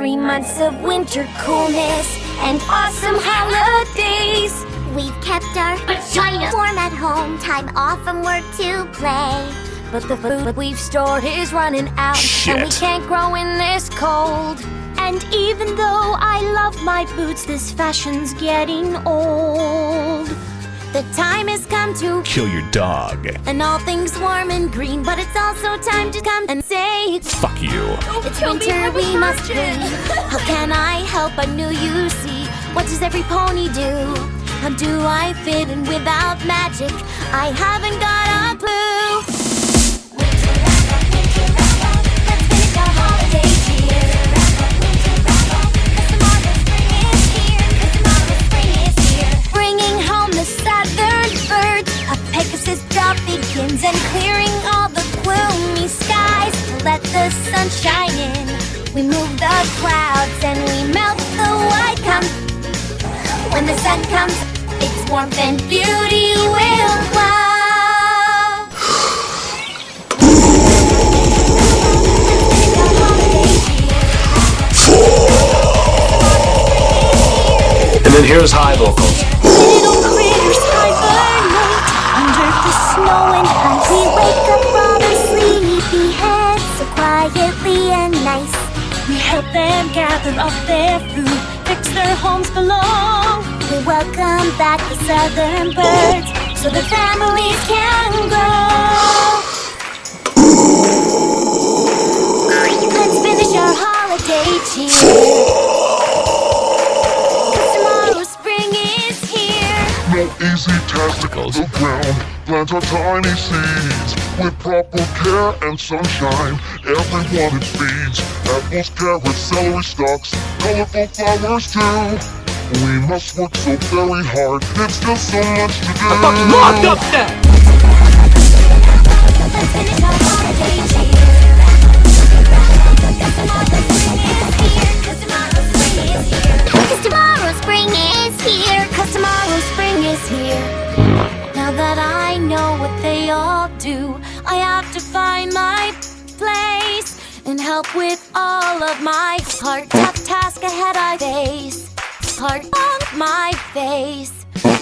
3 months of winter coolness and awesome holidays. We've kept our vagina warm at home, time off from work to play. But the food we've stored is running out, and we can't grow in this cold. And even though I love my boots, this fashion's getting old. The time has come to kill your dog. And all things warm and green, but it's also time to come and say, fuck you. It's winter, we must clean. How can I help? I knew you see. What does every pony do? How do I fit in without magic? I haven't got a clue. Bringing home the southern birds, a Pegasus job begins, and clearing all the gloomy skies to let the sun shine in. We move the clouds and we melt the white comes. When the sun comes, its warmth and beauty will glow. And then here's high vocals. Little critters hibernate under the snow and ice. We wake up all their sleepy heads so quietly and nice. We help them gather up their food, fix their homes below. We welcome back the southern birds so the families can grow. Let's finish our holiday cheer. No easy task to the ground. Plant our tiny seeds with proper care and sunshine. Everyone it feeds. Apples, carrots, celery stalks, colorful flowers too. We must work so very hard. It's still so much to do. I'm fucking locked up now. Let's finish our holiday cheer. Cause tomorrow spring is here. Cause tomorrow spring is here. Now that I know what they all do, I have to find my place and help with all of my heart. Tough task ahead I face, heart on my face.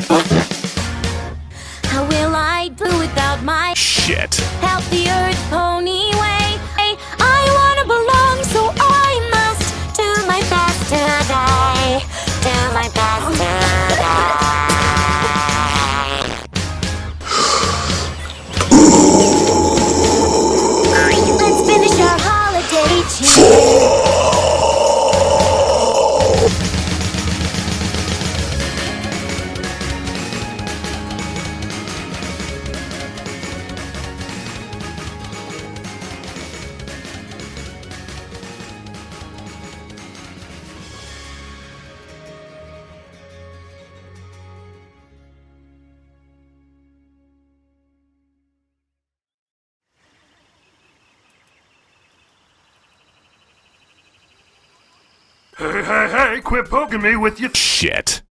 How will I do without my shit? Help the earth pony way. I wanna belong, so I must do my best today. Do my best today. Let's finish our holiday cheer. Hey, quit poking me with your shit.